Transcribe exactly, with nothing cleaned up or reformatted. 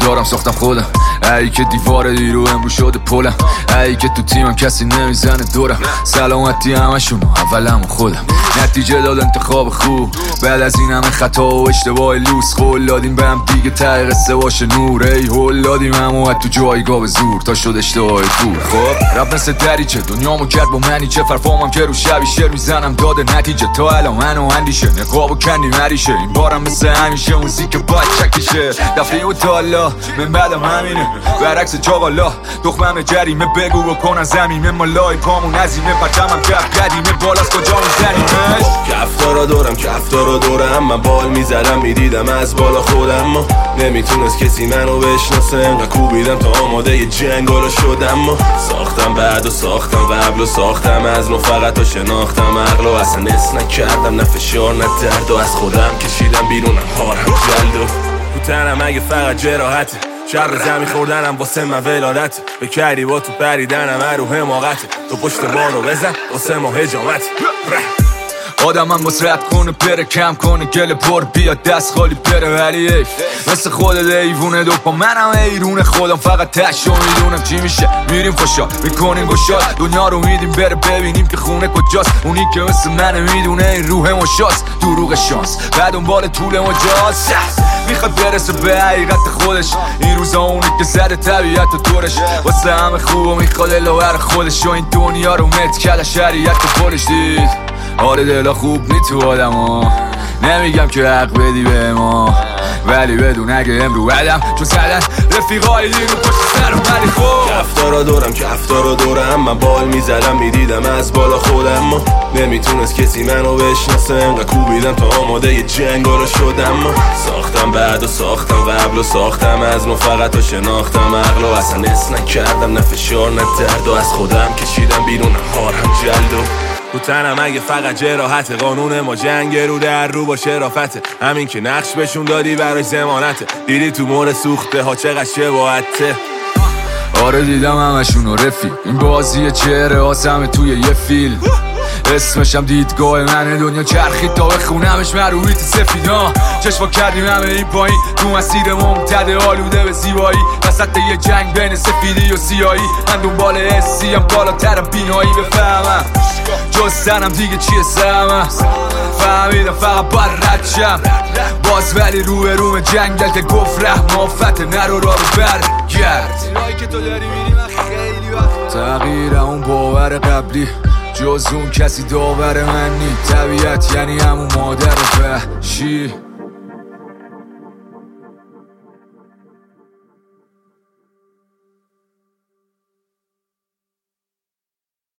دارم ساختم خودم، ای که دیوار دیرو امرو شده پلم، ای که تو تیمم کسی نمیزنه دورم، سلامتی همشون اولم خودم، نتیجه داد انتخاب خوب بعد از این همه خطا و اشتباه لوس، قول دادیم به هم دیگه ته قصه باشه نور، ای هول دادیم همو تو جایگاه به زور تا شد اشتباه دور. خب رب مثل دریچه دنیامو کرد با منی چه فرفامم که رو شبی شعر میزنم داده نتیجه، تا الان منو اندیشه نقاب و کندی مریشه، این بارم مثل همیشه موزیک باید چکشه، دفعه و تالا من بعدم همینه برعکس چاقالا، دخمم جریمه بگو بکنن زمینه، مالای پامون عظیمه پرچمم کف قدیمه بالاست کجا میزنیمش، کفتارا دورم کفتارا دورم، من بال میزدم میدیدم از بالا خودم، ما نمیتونست کسی منو بشناسه، انقدر کوبیدم تا آماده ی جنگارا شدم، ما ساختم بعد و ساختم قبل و ساختم از نو فقط تا شناختم عقل و اصلا اس نکردم نه فشار نه درد و از خودم کشیدم بیرونم هارم جلد و تو تنم اگه فقط جراحته، شر زمین خوردنم واسه من ولادت، به کردی با تو پریدنم رو حماقته، تو پشت بارو بزن واسه ما هجامت، آدم هم مسرد کنه پره کم کنه گل پر بیاد دست خالی پره، ولی ایف مثل خودت ایوونه دوپا منم ایرونه خودم فقط تشو میدونم چی میشه، میریم خوشا میکنیم گشاد دنیا رو میدیم بره ببینیم که خونه کجاست، اونی که مثل منه میدونه این روح مشاست، دروغ شانس بعد دنبال طول مجاز میخواد برسه به حقیقت خودش، این روزا اونی که زده طبیعت و دورش واسه همه خوب و میخواد الاور خودش و این دنیا رو مت کده شریعت و پولش دید، آره دلا خوب نی تو آدم ها، نمیگم که حق بدی به ما ولی بدون اگه امرو بدم چون زدن رفیقای دیرو پشت سرم، ولی خوب کفتارا دورم کفتارا دورم، من بال میزدم میدیدم از بالا خودم، ما نمیتونست کسی منو بشناسه، انقدر کوبیدم تا آماده ی جنگارا شدم، ما ساختم بعد و ساختم قبل و ساختم از نو فقط تا شناختم عقل و اصلا اس نکردم نه فشار نه درد و از خودم کشیدم بیرونم هارم جلد و تو تنم اگه فقط جراحته، قانون ما جنگ رو در رو با شرافته، همین که نقش بهشون دادی براش ضمانته، دیدی تو مور سوخته ها چقدر شباهته، آره دیدم همشونو رفیق، این بازی چهره آسمه توی یه فیلم، اسمشم دیدگاه منه دنیا چرخید تا بخونمش مرویت سفیدا، چشما کردیم همه این پایین تو مسیر ممتد آلوده به زیبایی، وسط یه جنگ بین سفیدی و سیایی، من دنبال حسی هم بالاترم بینایی بفهمم جز سنم دیگه چیه سهمم، فهمیدم فقط باید رد شم باز ولی رو به روم جنگ دل که گفت رحم آفت نرو را رو برگرد، که تو داری میری من خیلی وقت تغییر اون باور قبلی جز اون کسی داور من نی، طبیعت یعنی همون مادر وحشی.